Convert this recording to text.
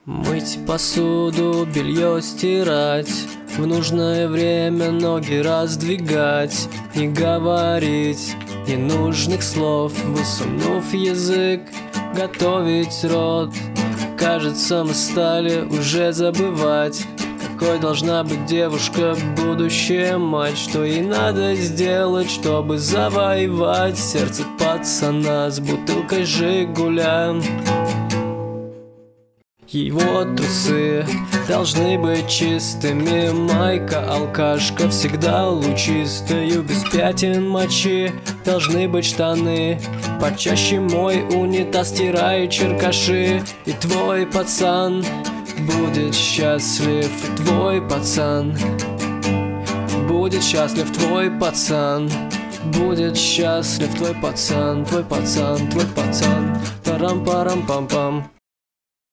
Мыть посуду, белье стирать, в нужное время ноги раздвигать, не говорить ненужных слов, высунув язык, готовить рот. Кажется, мы стали уже забывать, какой должна быть девушка, будущая мать. Что ей надо сделать, чтобы завоевать сердце пацана с бутылкой «Жигуля». Его трусы должны быть чистыми, майка-алкашка всегда лучистою, без пятен мочи. Должны быть штаны, почаще мой унитаз стирает черкаши. И твой пацан будет счастлив, и твой пацан будет счастлив, твой пацан будет счастлив, твой пацан, твой пацан, твой пацан. Тарам-парам-пам-пам.